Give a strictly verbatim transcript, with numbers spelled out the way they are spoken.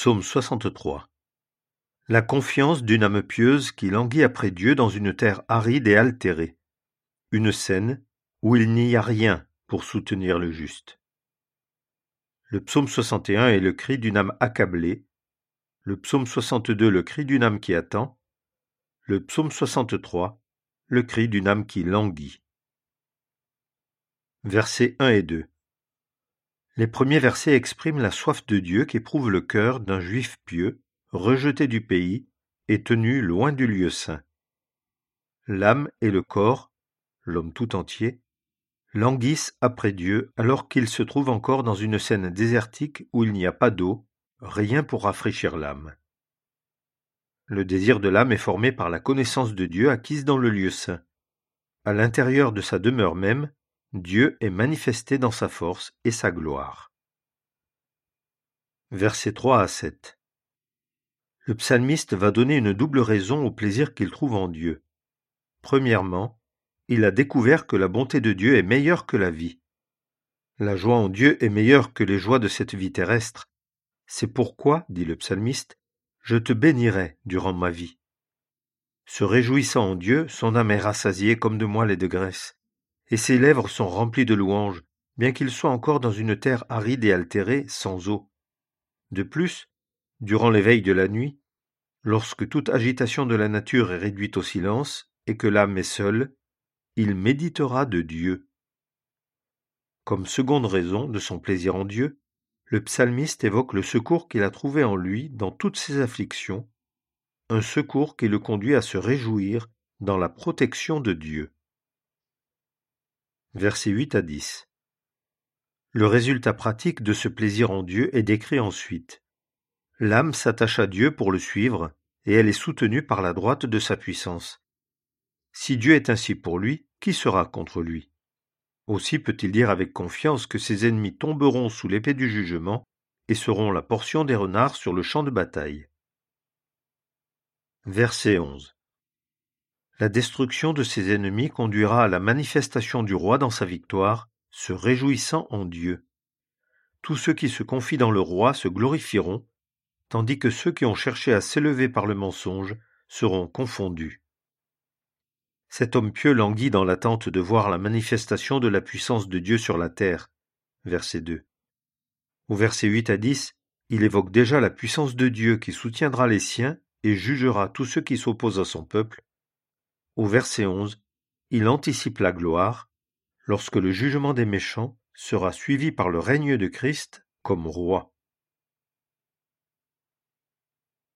Psaume soixante-trois. La confiance d'une âme pieuse qui languit après Dieu dans une terre aride et altérée. Une scène où il n'y a rien pour soutenir le juste. Le psaume soixante et un est le cri d'une âme accablée. Le psaume soixante-deux, le cri d'une âme qui attend. Le psaume soixante-trois, le cri d'une âme qui languit. Versets un et deux. Les premiers versets expriment la soif de Dieu qu'éprouve le cœur d'un juif pieux, rejeté du pays et tenu loin du lieu saint. L'âme et le corps, l'homme tout entier, languissent après Dieu alors qu'il se trouve encore dans une scène désertique où il n'y a pas d'eau, rien pour rafraîchir l'âme. Le désir de l'âme est formé par la connaissance de Dieu acquise dans le lieu saint. À l'intérieur de sa demeure même, Dieu est manifesté dans sa force et sa gloire. Versets trois à sept. Le psalmiste va donner une double raison au plaisir qu'il trouve en Dieu. Premièrement, il a découvert que la bonté de Dieu est meilleure que la vie. La joie en Dieu est meilleure que les joies de cette vie terrestre. C'est pourquoi, dit le psalmiste, je te bénirai durant ma vie. Se réjouissant en Dieu, son âme est rassasiée comme de moelle et de graisse, et ses lèvres sont remplies de louanges, bien qu'il soit encore dans une terre aride et altérée, sans eau. De plus, durant l'éveil de la nuit, lorsque toute agitation de la nature est réduite au silence et que l'âme est seule, il méditera de Dieu. Comme seconde raison de son plaisir en Dieu, le psalmiste évoque le secours qu'il a trouvé en lui dans toutes ses afflictions, un secours qui le conduit à se réjouir dans la protection de Dieu. Versets huit à dix. Le résultat pratique de ce plaisir en Dieu est décrit ensuite. L'âme s'attache à Dieu pour le suivre, et elle est soutenue par la droite de sa puissance. Si Dieu est ainsi pour lui, qui sera contre lui? Aussi peut-il dire avec confiance que ses ennemis tomberont sous l'épée du jugement et seront la portion des renards sur le champ de bataille. Verset onze. La destruction de ses ennemis conduira à la manifestation du roi dans sa victoire, se réjouissant en Dieu. Tous ceux qui se confient dans le roi se glorifieront, tandis que ceux qui ont cherché à s'élever par le mensonge seront confondus. Cet homme pieux languit dans l'attente de voir la manifestation de la puissance de Dieu sur la terre. Verset deux. Au verset huit à dix, il évoque déjà la puissance de Dieu qui soutiendra les siens et jugera tous ceux qui s'opposent à son peuple. Au verset onze, il anticipe la gloire, lorsque le jugement des méchants sera suivi par le règne de Christ comme roi.